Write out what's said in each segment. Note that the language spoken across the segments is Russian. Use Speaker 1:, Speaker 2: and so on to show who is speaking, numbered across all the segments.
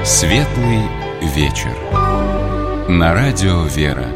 Speaker 1: Светлый вечер. На радио «Вера».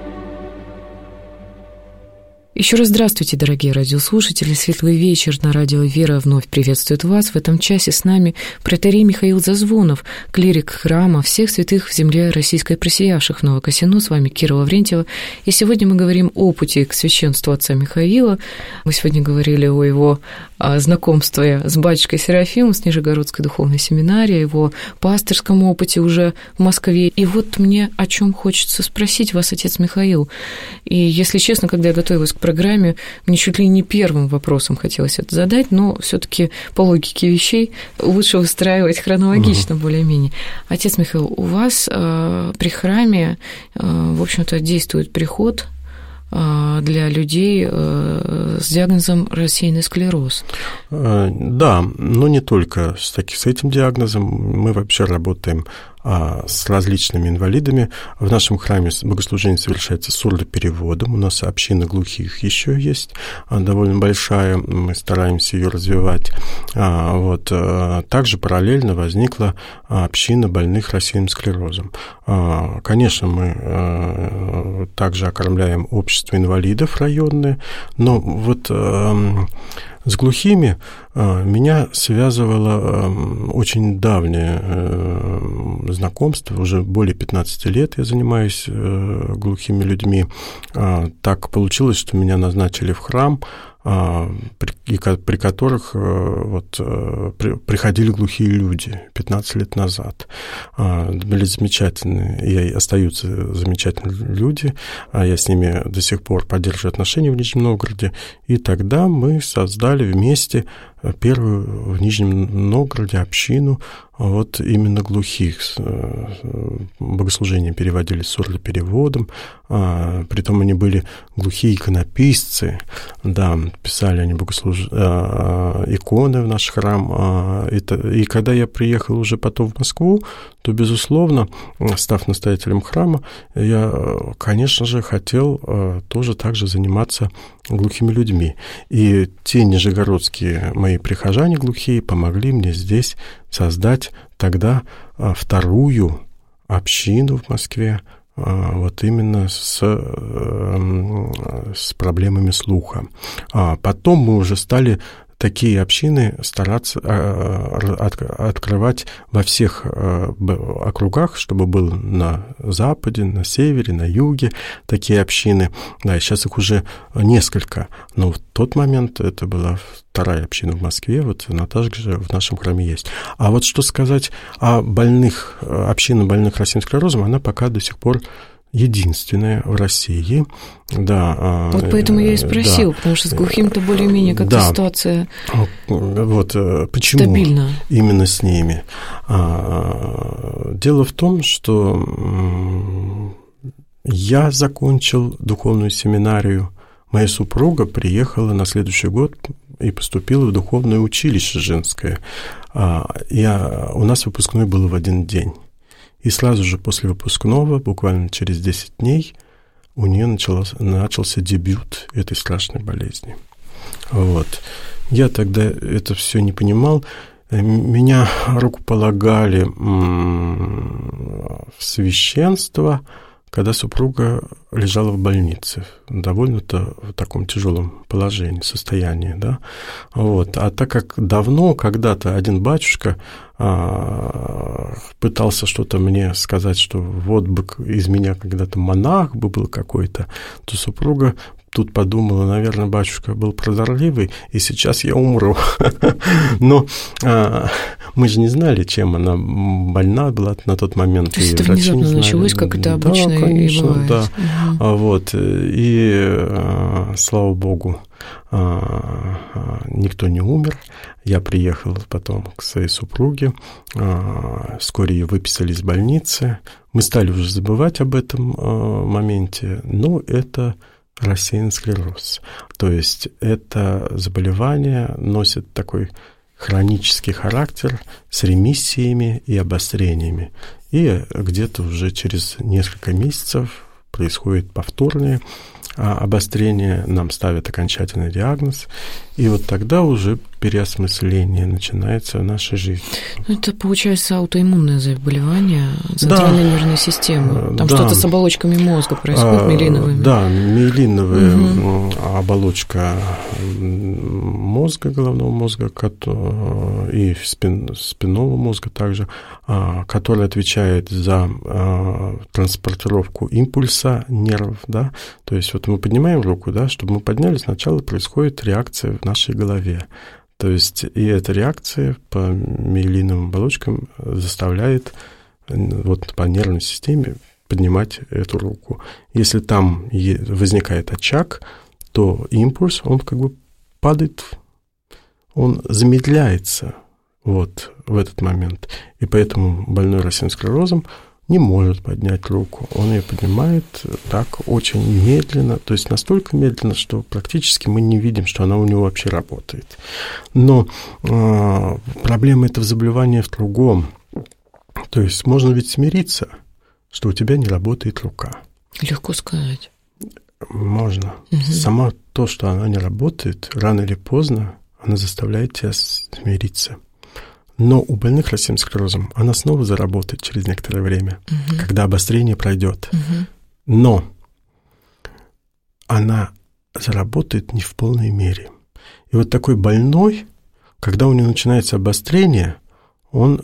Speaker 2: Еще раз здравствуйте, дорогие радиослушатели. Светлый вечер на радио «Вера» вновь приветствует вас. В этом часе с нами протоиерей Михаил Зазвонов, клирик храма всех святых в земле российской просиявших в Новокосино. С вами Кира Лаврентьева. И сегодня мы говорим о пути к священству отца Михаила. Мы сегодня говорили о его знакомстве с батюшкой Серафимом с Нижегородской духовной семинарии, о его пастырском опыте уже в Москве. И вот мне о чем хочется спросить вас, отец Михаил. И, если честно, когда я готовилась к программе, мне чуть ли не первым вопросом хотелось это задать, но все-таки по логике вещей лучше выстраивать хронологично более-менее. Отец Михаил, у вас при храме, в общем-то, действует приход для людей с диагнозом рассеянный склероз.
Speaker 3: Да, но не только с этим диагнозом. Мы вообще работаем с различными инвалидами. В нашем храме богослужение совершается сурдопереводом. У нас община глухих еще есть, довольно большая. Мы стараемся ее развивать. Также параллельно возникла община больных рассеянным склерозом. Конечно, мы также окормляем общество инвалидов районное, но с глухими меня связывало очень давнее знакомство. Уже более 15 лет я занимаюсь глухими людьми. Так получилось, что меня назначили в храм, при которых приходили глухие люди 15 лет назад. Были замечательные, и остаются замечательные люди. Я с ними до сих пор поддерживаю отношения в Нижнем Новгороде. И тогда мы создали вместе первую в Нижнем Новгороде общину именно глухих. Богослужения переводили сурдопереводом, притом они были глухие иконописцы, да, писали они иконы в наш храм. И когда я приехал уже потом в Москву, то, безусловно, став настоятелем храма, я, конечно же, хотел тоже так же заниматься глухими людьми. И те нижегородские мои прихожане глухие помогли мне здесь создать тогда вторую общину в Москве, именно с проблемами слуха. Потом мы уже стали такие общины стараться открывать во всех округах, чтобы было на западе, на севере, на юге такие общины. Да, и сейчас их уже несколько. Но в тот момент это была вторая община в Москве, она также в нашем храме есть. А что сказать о общине больных рассеянным склерозом, она пока до сих пор единственная в России. Да,
Speaker 2: поэтому я и спросил, да, потому что с глухим-то более-менее как-то ситуация
Speaker 3: почему
Speaker 2: стабильна.
Speaker 3: Именно с ними. Дело в том, что я закончил духовную семинарию, моя супруга приехала на следующий год и поступила в духовное училище женское. У нас выпускной был в один день. И сразу же после выпускного, буквально через 10 дней, у нее начался дебют этой страшной болезни. Я тогда это все не понимал. Меня рукополагали в священство, когда супруга лежала в больнице, довольно-то в таком тяжелом положении, состоянии, да. А так как давно, когда-то один батюшка пытался что-то мне сказать, что бы из меня когда-то монах бы был какой-то, то супруга тут подумала, наверное, батюшка был прозорливый, и сейчас я умру. Но мы же не знали, чем она больна была на тот момент.
Speaker 2: То есть это внезапно началось, как это обычно и бывает.
Speaker 3: Да. И, слава богу, никто не умер. Я приехал потом к своей супруге, вскоре ее выписали из больницы. Мы стали уже забывать об этом моменте, но это рассеянный склероз. То есть это заболевание носит такой хронический характер с ремиссиями и обострениями. И где-то уже через несколько месяцев происходит повторное обострение, нам ставят окончательный диагноз. И тогда уже переосмысление начинается в нашей жизни.
Speaker 2: Это, получается, аутоиммунное заболевание центральной нервной системы. Там что-то с оболочками мозга происходит, миелиновыми.
Speaker 3: Да, миелиновая оболочка мозга, головного мозга и спинного мозга также, который отвечает за транспортировку импульса нервов, да. То есть вот мы поднимаем руку, да, чтобы мы подняли, сначала происходит реакция в нашей голове. То есть и эта реакция по миелиновым оболочкам заставляет вот по нервной системе поднимать эту руку. Если там возникает очаг, то импульс, он как бы падает, он замедляется вот в этот момент. И поэтому больной рассеянным склерозом не может поднять руку. Он ее поднимает так очень медленно, то есть настолько медленно, что практически мы не видим, что она у него вообще работает. Но проблема этого заболевания в другом. То есть можно ведь смириться, что у тебя не работает рука.
Speaker 2: Легко сказать.
Speaker 3: Можно. Сама то, что она не работает, рано или поздно она заставляет тебя смириться. Но у больных рассеянным склерозом она снова заработает через некоторое время, когда обострение пройдет. Но она заработает не в полной мере. И вот такой больной, когда у него начинается обострение, он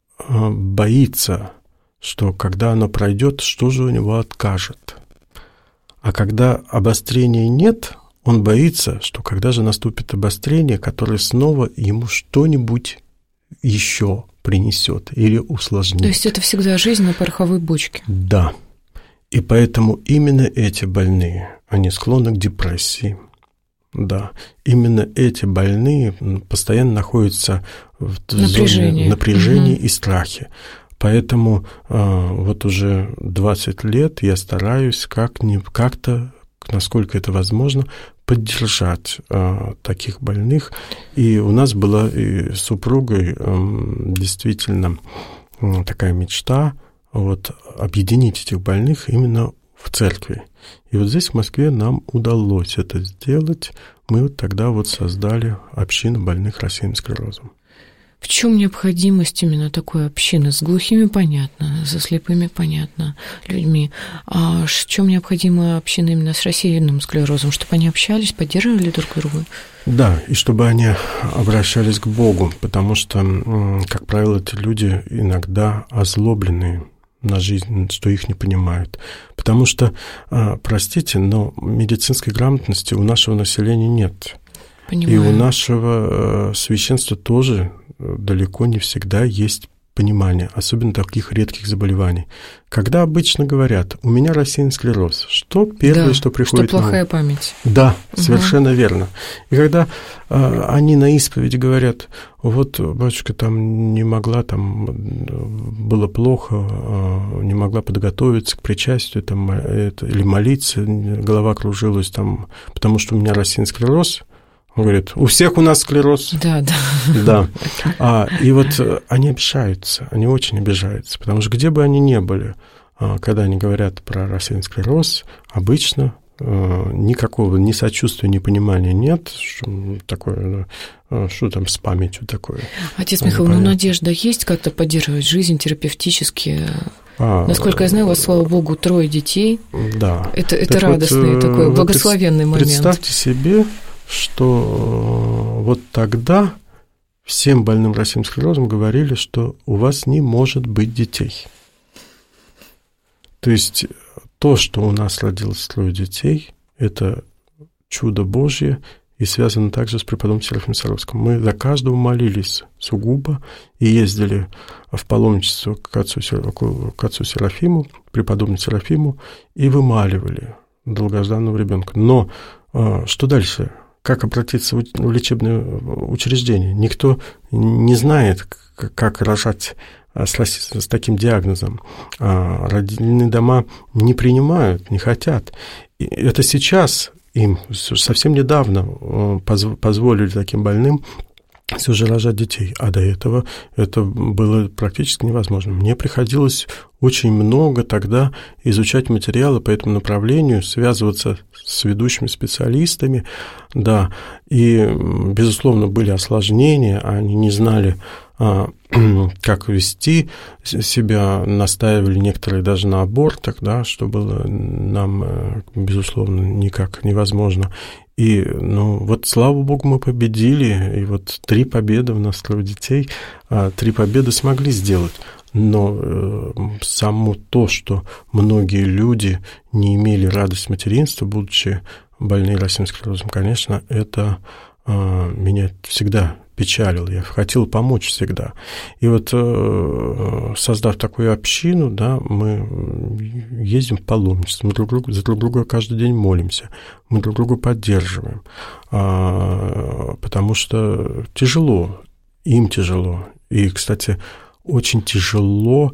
Speaker 3: боится, что когда оно пройдет, что же у него откажет. А когда обострения нет, он боится, что когда же наступит обострение, которое снова ему что-нибудь еще принесет или усложнит.
Speaker 2: То есть это всегда жизнь на пороховой бочке.
Speaker 3: Да. И поэтому именно эти больные, они склонны к депрессии. Да. Именно эти больные постоянно находятся в зоне напряжения и страхе. Поэтому вот уже 20 лет я стараюсь как-то, насколько это возможно, поддержать таких больных. И у нас была и с супругой действительно такая мечта вот, объединить этих больных именно в церкви. И вот здесь, в Москве, нам удалось это сделать. Мы вот тогда вот создали общину больных рассеянным склерозом.
Speaker 2: В чем необходимость именно такой общины? С глухими понятно, со слепыми понятно, людьми. А в чем необходима община именно с рассеянным склерозом? Чтобы они общались, поддерживали друг друга?
Speaker 3: Да, и чтобы они обращались к Богу, потому что, как правило, эти люди иногда озлобленные на жизнь, что их не понимают. Потому что, простите, но медицинской грамотности у нашего населения нет. Понимаю. И у нашего священства тоже далеко не всегда есть понимание, особенно таких редких заболеваний. Когда обычно говорят, у меня рассеянный склероз, что первое, что приходит на ум? Что
Speaker 2: плохая память.
Speaker 3: Да, совершенно верно. И когда они на исповеди говорят, вот батюшка там не могла, там было плохо, не могла подготовиться к причастию там, или молиться, голова кружилась, там, потому что у меня рассеянный склероз. Он говорит, у всех у нас склероз.
Speaker 2: Да.
Speaker 3: И вот они обижаются, они очень обижаются, потому что где бы они ни были, когда они говорят про рассеянный склероз, обычно никакого ни сочувствия, ни понимания нет, что такое, что там с памятью такое.
Speaker 2: Отец Михаил, надежда есть как-то поддерживать жизнь терапевтически? Насколько я знаю, у вас, слава богу, 3 детей.
Speaker 3: Да.
Speaker 2: Это радостный вот, такой благословенный момент.
Speaker 3: Представьте себе, что вот тогда всем больным рассеянным склерозом говорили, что у вас не может быть детей. То есть то, что у нас родилось 3 детей, это чудо Божье и связано также с преподобным Серафимом Саровским. Мы за каждого молились сугубо и ездили в паломничество к отцу Серафиму, преподобному Серафиму, и вымаливали долгожданного ребенка. Но что дальше? Как обратиться в лечебное учреждение? Никто не знает, как рожать с таким диагнозом. Родильные дома не принимают, не хотят. И это сейчас им совсем недавно позволили таким больным все же рожать детей, а до этого это было практически невозможно. Мне приходилось очень много тогда изучать материалы по этому направлению, связываться с ведущими специалистами, да, и, безусловно, были осложнения, они не знали, как вести себя, настаивали некоторые даже на абортах, да, что было нам, безусловно, никак невозможно. И, вот, слава богу, мы победили, и вот 3 победы у нас, 3 детей, 3 победы смогли сделать. Но само то, что многие люди не имели радость материнства, будучи больны рассеянным склерозом, конечно, это меня всегда печалило. Я хотел помочь всегда. И вот, создав такую общину, да, мы ездим в паломничество, мы за друг друга каждый день молимся, мы друг друга поддерживаем, потому что тяжело, им тяжело. И, кстати, очень тяжело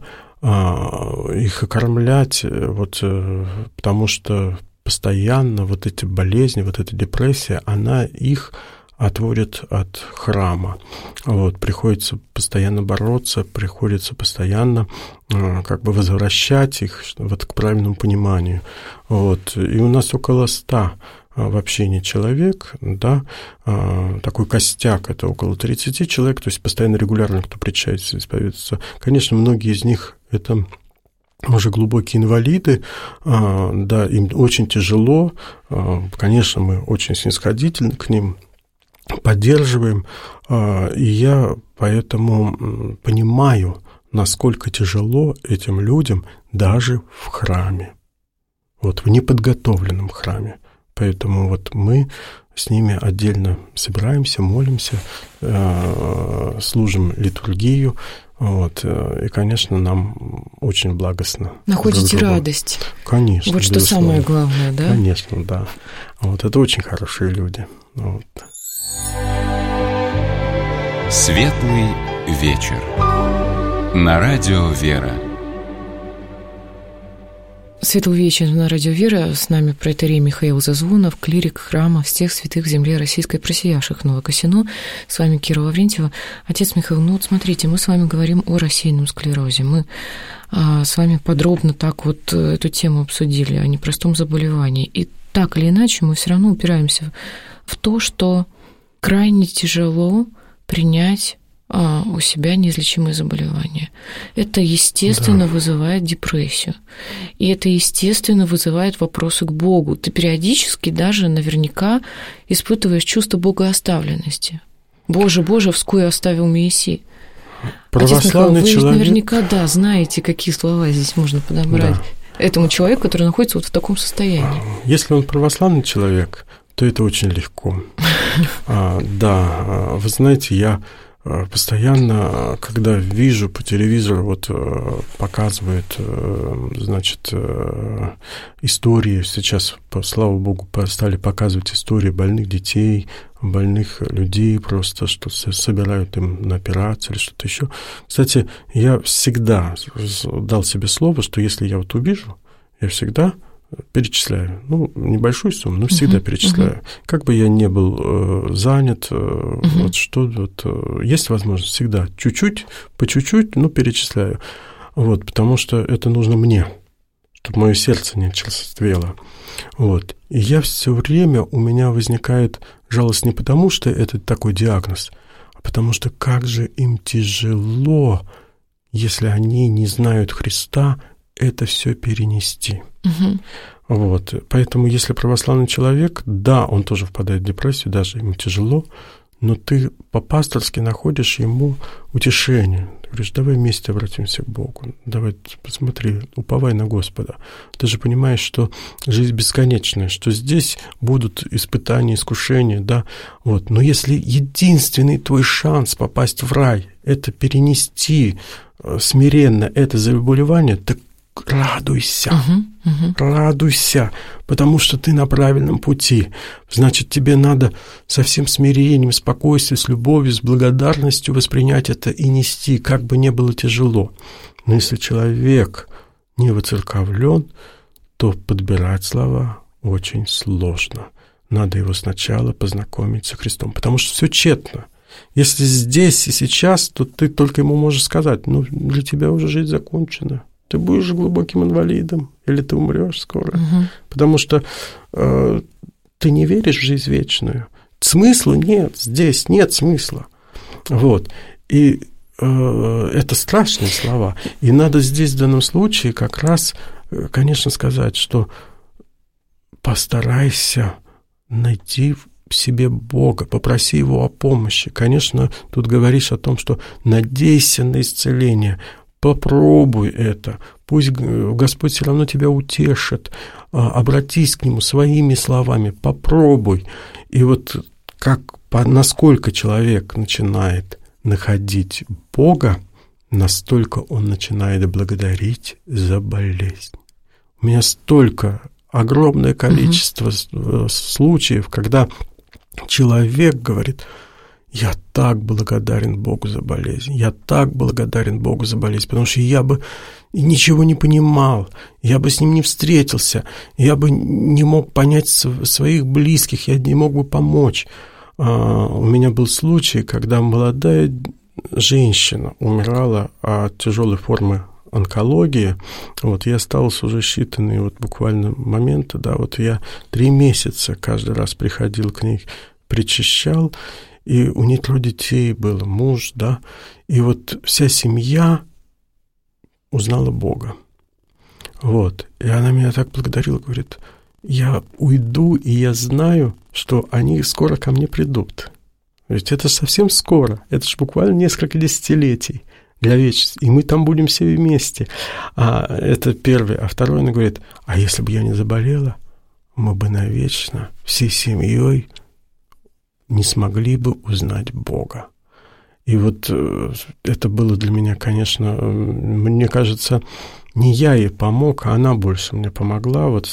Speaker 3: их окормлять, вот, потому что постоянно вот эти болезни, вот эта депрессия, она их отводит от храма. Вот, приходится постоянно бороться, приходится постоянно как бы возвращать их вот к правильному пониманию. Вот. И у нас около 100 в общении человек, да, такой костяк, это около 30 человек, то есть постоянно регулярно кто причащается, исповедуется. Конечно, многие из них это уже глубокие инвалиды, да, им очень тяжело, конечно, мы очень снисходительны к ним, поддерживаем, и я поэтому понимаю, насколько тяжело этим людям даже в храме, вот в неподготовленном храме. Поэтому вот мы с ними отдельно собираемся, молимся, служим литургию, вот, и, конечно, нам очень благостно.
Speaker 2: Находите радость.
Speaker 3: Конечно.
Speaker 2: Вот что самое главное, да?
Speaker 3: Конечно, да. Вот, это очень хорошие люди. Вот.
Speaker 1: Светлый вечер. На радио «Вера».
Speaker 2: Светлый вечер на радио «Вера». С нами протоиерей Михаил Зазвонов, клирик храма всех святых в земле российской, просиявших Новокосино. С вами Кира Лаврентьева. Отец Михаил, вот смотрите, мы с вами говорим о рассеянном склерозе. Мы с вами подробно так вот эту тему обсудили, о непростом заболевании. И так или иначе мы все равно упираемся в то, что крайне тяжело принять у себя неизлечимые заболевания. Это, естественно, вызывает депрессию. И это, естественно, вызывает вопросы к Богу. Ты периодически даже наверняка испытываешь чувство богооставленности. Боже, вскую оставил Моисей.
Speaker 3: Православный
Speaker 2: Отец Михаил, вы
Speaker 3: человек...
Speaker 2: наверняка, да, знаете, какие слова здесь можно подобрать этому человеку, который находится вот в таком состоянии.
Speaker 3: Если он православный человек, то это очень легко. Да, вы знаете, я постоянно, когда вижу по телевизору, вот показывают, значит, истории, сейчас, слава богу, стали показывать истории больных детей, больных людей, просто что собирают им на операцию или что-то еще. Кстати, я всегда дал себе слово, что если я вот увижу, я всегда перечисляю, небольшую сумму, но всегда перечисляю. Как бы я ни был занят, вот что вот, есть возможность всегда чуть-чуть, по чуть-чуть, перечисляю. Вот, потому что это нужно мне, чтобы мое сердце не черствело. Вот. И я все время, у меня возникает жалость не потому, что это такой диагноз, а потому что как же им тяжело, если они не знают Христа, это все перенести. Вот. Поэтому, если православный человек, да, он тоже впадает в депрессию, даже ему тяжело, но ты по-пасторски находишь ему утешение. Ты говоришь, давай вместе обратимся к Богу, давай посмотри, уповай на Господа. Ты же понимаешь, что жизнь бесконечная, что здесь будут испытания, искушения, да, вот. Но если единственный твой шанс попасть в рай – это перенести смиренно это заболевание, так радуйся, радуйся, потому что ты на правильном пути. Значит, тебе надо со всем смирением, спокойствием, с любовью, с благодарностью воспринять это и нести, как бы ни было тяжело. Но если человек не воцерковлен, то подбирать слова очень сложно. Надо его сначала познакомить со Христом, потому что все тщетно. Если здесь и сейчас, то ты только ему можешь сказать, ну, для тебя уже жизнь закончена. Ты будешь глубоким инвалидом, или ты умрешь скоро. Потому что ты не веришь в жизнь вечную. Смысла нет, здесь нет смысла. Вот. И это страшные слова. И надо здесь в данном случае как раз, конечно, сказать, что постарайся найти в себе Бога, попроси Его о помощи. Конечно, тут говоришь о том, что надейся на исцеление, попробуй это, пусть Господь все равно тебя утешит, обратись к Нему своими словами, попробуй. И вот насколько человек начинает находить Бога, настолько он начинает благодарить за болезнь. У меня столько, огромное количество случаев, когда человек говорит: я так благодарен Богу за болезнь, я так благодарен Богу за болезнь, потому что я бы ничего не понимал, я бы с ним не встретился, я бы не мог понять своих близких, я не мог бы помочь. У меня был случай, когда молодая женщина умирала от тяжелой формы онкологии. Вот я остался уже считанные вот буквально моменты, да, вот я 3 месяца каждый раз приходил к ней, причащал, и у нее 3 детей было, муж, да, и вот вся семья узнала Бога. Вот, и она меня так благодарила, говорит: я уйду, и я знаю, что они скоро ко мне придут. Ведь это совсем скоро, это же буквально несколько десятилетий для вечности, и мы там будем все вместе. Это первое. А второе, она говорит: а если бы я не заболела, мы бы навечно всей семьей не смогли бы узнать Бога. И вот это было для меня, конечно, мне кажется, не я ей помог, а она больше мне помогла. Вот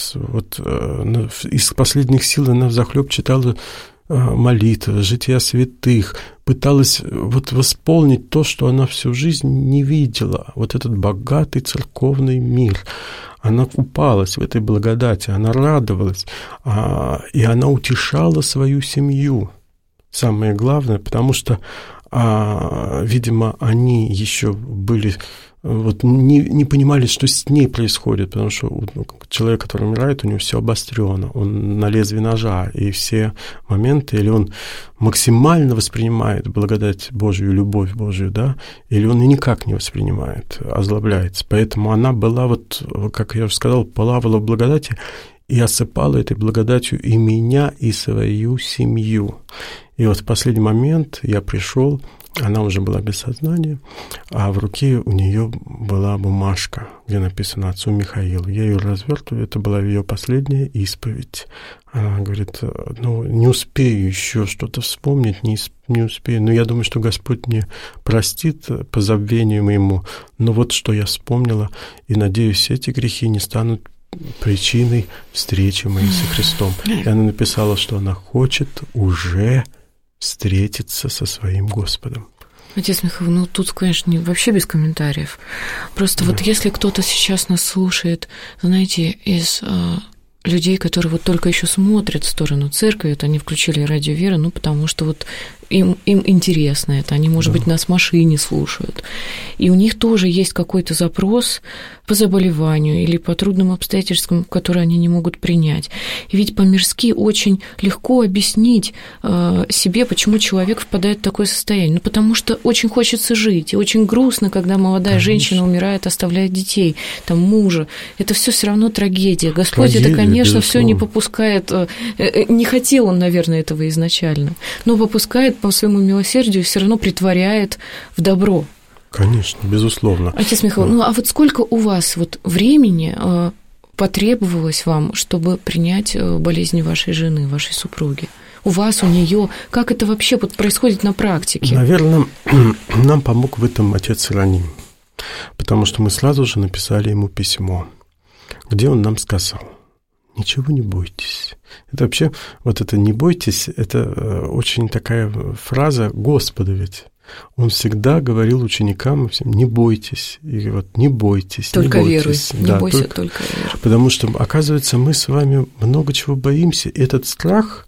Speaker 3: из последних сил она взахлеб читала молитвы, жития святых, пыталась вот восполнить то, что она всю жизнь не видела, вот этот богатый церковный мир. Она купалась в этой благодати, она радовалась, и она утешала свою семью. Самое главное, потому что, видимо, они еще были, вот не понимали, что с ней происходит, потому что человек, который умирает, у него все обострено, он на лезвии ножа, и все моменты, или он максимально воспринимает благодать Божию, любовь Божию, да, или он и никак не воспринимает, озлобляется. Поэтому она была, вот, как я уже сказал, плавала в благодати и осыпала этой благодатью и меня, и свою семью. И вот в последний момент я пришел, она уже была без сознания, а в руке у нее была бумажка, где написано «Отцу Михаилу». Я ее развертываю, это была ее последняя исповедь. Она говорит: ну, не успею еще что-то вспомнить, не успею, но я думаю, что Господь мне простит по забвению моему, но вот что я вспомнила, и надеюсь, эти грехи не станут причиной встречи моей со Христом. И она написала, что она хочет уже встретиться со своим Господом.
Speaker 2: Отец Михаил, ну тут, конечно, вообще без комментариев. Просто вот если кто-то сейчас нас слушает, знаете, из людей, которые вот только еще смотрят в сторону церкви, вот они включили радио Вера, ну потому что вот им интересно это, они, может быть, нас в машине слушают, и у них тоже есть какой-то запрос по заболеванию или по трудным обстоятельствам, которые они не могут принять. И ведь по-мирски очень легко объяснить себе, почему человек впадает в такое состояние. Ну, потому что очень хочется жить, и очень грустно, когда молодая женщина умирает, оставляет детей, там, мужа. Это все равно трагедия. Господь это, конечно, все не попускает, не хотел он, наверное, этого изначально, но попускает по своему милосердию, все равно притворяет в добро.
Speaker 3: Конечно, безусловно.
Speaker 2: Отец Михаил, ну а вот сколько у вас вот времени потребовалось вам, чтобы принять болезнь вашей жены, вашей супруги? У вас, у нее, как это вообще вот происходит на практике?
Speaker 3: Наверное, нам помог в этом отец Ироним, потому что мы сразу же написали ему письмо, где он нам сказал: ничего не бойтесь. Это вообще, вот это «не бойтесь», это очень такая фраза Господа ведь. Он всегда говорил ученикам всем: не бойтесь. И вот не бойтесь,
Speaker 2: только
Speaker 3: не бойтесь.
Speaker 2: Веруй. Не бойся, только веруй.
Speaker 3: Потому что, оказывается, мы с вами много чего боимся. И этот страх,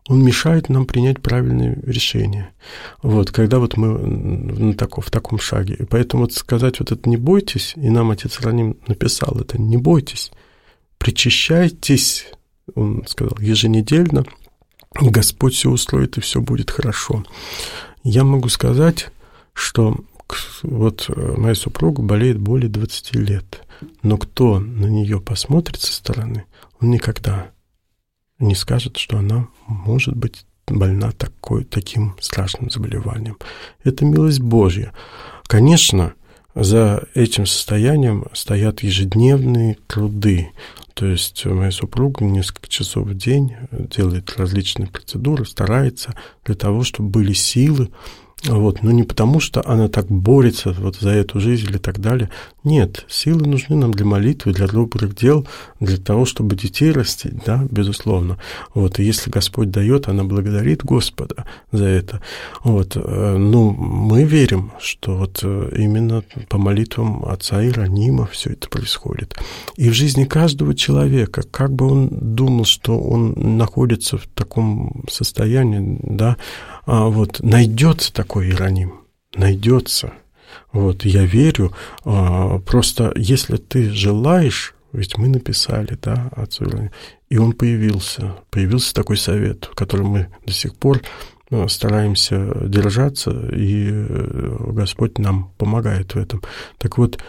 Speaker 3: Он мешает нам принять правильные решения. Вот, когда вот мы в таком шаге. И поэтому вот сказать вот это «не бойтесь», и нам отец Иероним написал это «не бойтесь», «причащайтесь», он сказал, еженедельно, Господь все устроит, и все будет хорошо. Я могу сказать, что вот моя супруга болеет более 20 лет, но кто на нее посмотрит со стороны, он никогда не скажет, что она может быть больна таким страшным заболеванием. Это милость Божья. Конечно, за этим состоянием стоят ежедневные труды. То есть моя супруга несколько часов в день делает различные процедуры, старается для того, чтобы были силы. Вот. Но не потому, что она так борется вот за эту жизнь или так далее. Нет, силы нужны нам для молитвы, для добрых дел, для того, чтобы детей растить, да, безусловно. Вот. И если Господь дает, она благодарит Господа за это. Вот. Ну, мы верим, что вот именно по молитвам отца Иеронима все это происходит. И в жизни каждого человека, как бы он думал, что он находится в таком состоянии, да, вот, найдется такой Иероним, найдется. Вот, я верю, просто если ты желаешь, ведь мы написали, да, отцу Иерониму, и он появился такой совет, в котором мы до сих пор стараемся держаться, и Господь нам помогает в этом. Так вот,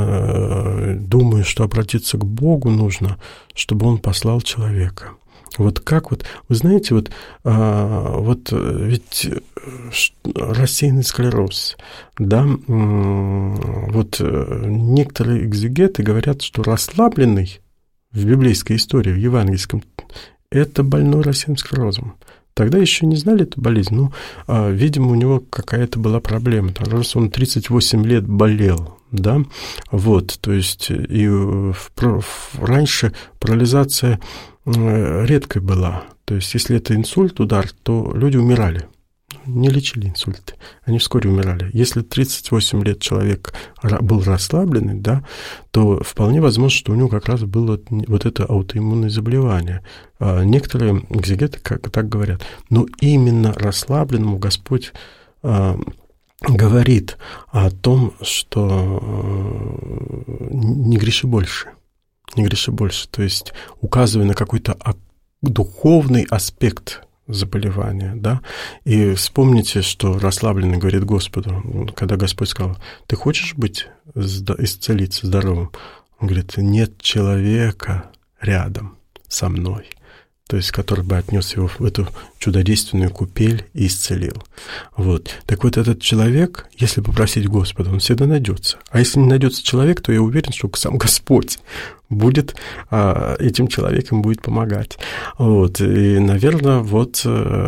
Speaker 3: думаю, что обратиться к Богу нужно, чтобы Он послал человека. Вот как вот, вы знаете, вот ведь рассеянный склероз, да, вот некоторые экзегеты говорят, что расслабленный в библейской истории, в евангельском, это больной рассеянным склерозом. Тогда еще не знали эту болезнь, но, видимо, у него какая-то была проблема. Раз он 38 лет болел, да, вот, то есть и раньше парализация редкой была. То есть, если это инсульт, удар, то люди умирали. Не лечили инсульты. Они вскоре умирали. Если 38 лет человек был расслабленный, да, то вполне возможно, что у него как раз было вот это аутоиммунное заболевание. Некоторые экзегеты так говорят. Но именно расслабленному Господь говорит о том, что не греши больше. Не греши больше, то есть указывая на какой-то духовный аспект заболевания, да, и вспомните, что расслабленный говорит Господу, когда Господь сказал, ты хочешь исцелиться здоровым? Он говорит, нет человека рядом со мной, то есть который бы отнес его в эту чудодейственную купель и исцелил. Вот. Так вот, этот человек, если попросить Господа, он всегда найдется. А если не найдется человек, то я уверен, что сам Господь будет этим человеком будет помогать. Вот. И, наверное, вот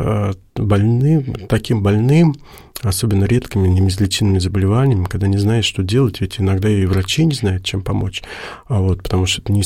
Speaker 3: таким больным, особенно редкими неизлечимыми заболеваниями, когда не знаешь, что делать, ведь иногда и врачи не знают, чем помочь, вот, потому что это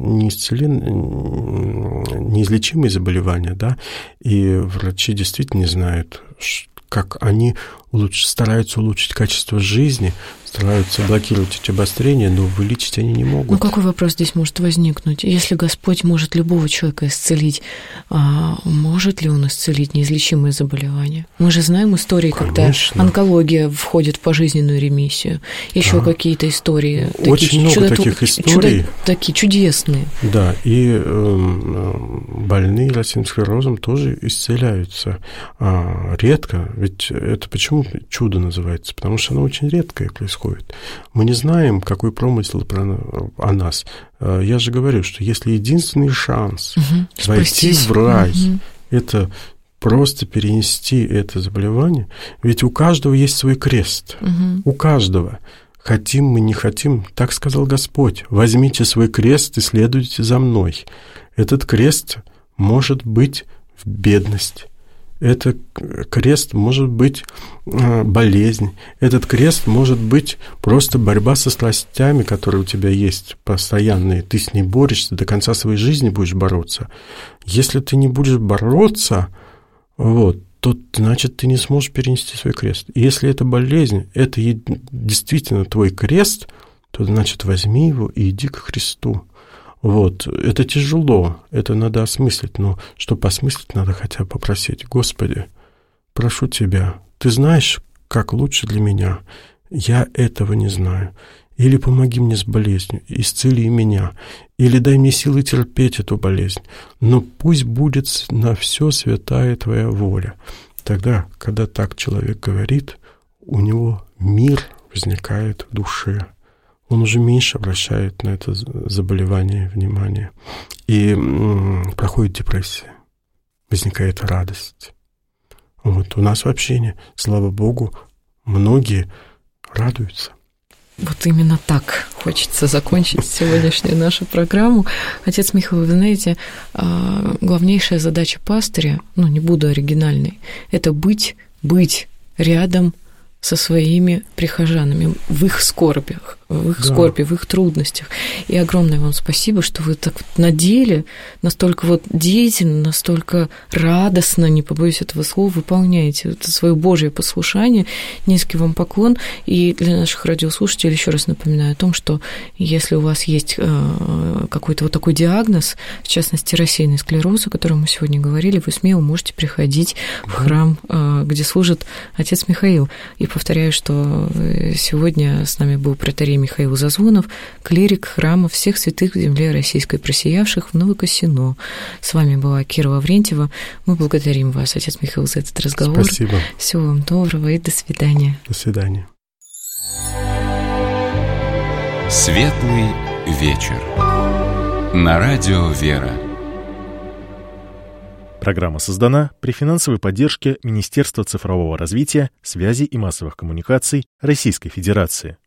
Speaker 3: неизлечимые заболевания, да, и врачи действительно не знают, как они стараются улучшить качество жизни, стараются блокировать эти обострения, но вылечить они не могут.
Speaker 2: Ну, какой вопрос здесь может возникнуть? Если Господь может любого человека исцелить, может ли Он исцелить неизлечимые заболевания? Мы же знаем истории,
Speaker 3: Конечно.
Speaker 2: Когда онкология входит в пожизненную ремиссию. Еще какие-то истории.
Speaker 3: Очень много таких историй.
Speaker 2: Такие чудесные.
Speaker 3: Да, и больные рассеянным склерозом тоже исцеляются. Редко, ведь это почему чудо называется? Потому что оно очень редкое происходит. Мы не знаем, какой промысел о нас. Я же говорю, что если единственный шанс войти в рай, это просто перенести это заболевание, ведь у каждого есть свой крест. У каждого. Хотим мы, не хотим, так сказал Господь. Возьмите свой крест и следуйте за мной. Этот крест может быть в бедность. Этот крест может быть болезнь. Этот крест может быть просто борьба со страстями, которые у тебя есть постоянные. Ты с ней борешься, до конца своей жизни будешь бороться. Если ты не будешь бороться, вот, то, значит, ты не сможешь перенести свой крест. И если это болезнь, это действительно твой крест, то, значит, возьми его и иди к Христу. Вот, это тяжело, это надо осмыслить, но чтобы осмыслить, надо хотя бы попросить: Господи, прошу Тебя, Ты знаешь, как лучше для меня, я этого не знаю. Или помоги мне с болезнью, исцели меня, или дай мне силы терпеть эту болезнь. Но пусть будет на все святая Твоя воля. Тогда, когда так человек говорит, у него мир возникает в душе. Он уже меньше обращает на это заболевание внимание. И проходит депрессия, возникает радость. Вот у нас в общении, слава Богу, многие радуются.
Speaker 2: Вот именно так хочется закончить сегодняшнюю нашу программу. Отец Михаил, вы знаете, главнейшая задача пастыря, не буду оригинальной, это быть рядом со своими прихожанами в их скорбях, в их скорби, в их трудностях. И огромное вам спасибо, что вы так на деле настолько деятельно, настолько радостно, не побоюсь этого слова, выполняете это свое Божье послушание. Низкий вам поклон. И для наших радиослушателей еще раз напоминаю о том, что если у вас есть какой-то такой диагноз, в частности, рассеянный склероз, о котором мы сегодня говорили, вы смело можете приходить в храм, где служит отец Михаил. И повторяю, что сегодня с нами был протоиерей Михаил Зазвонов, клирик храма всех святых в земле российской, просиявших в Новокосино. С вами была Кира Лаврентьева. Мы благодарим вас, отец Михаил, за этот разговор.
Speaker 3: Спасибо.
Speaker 2: Всего вам доброго и до свидания.
Speaker 3: До свидания.
Speaker 1: Светлый вечер. На радио «Вера».
Speaker 4: Программа создана при финансовой поддержке Министерства цифрового развития, связи и массовых коммуникаций Российской Федерации.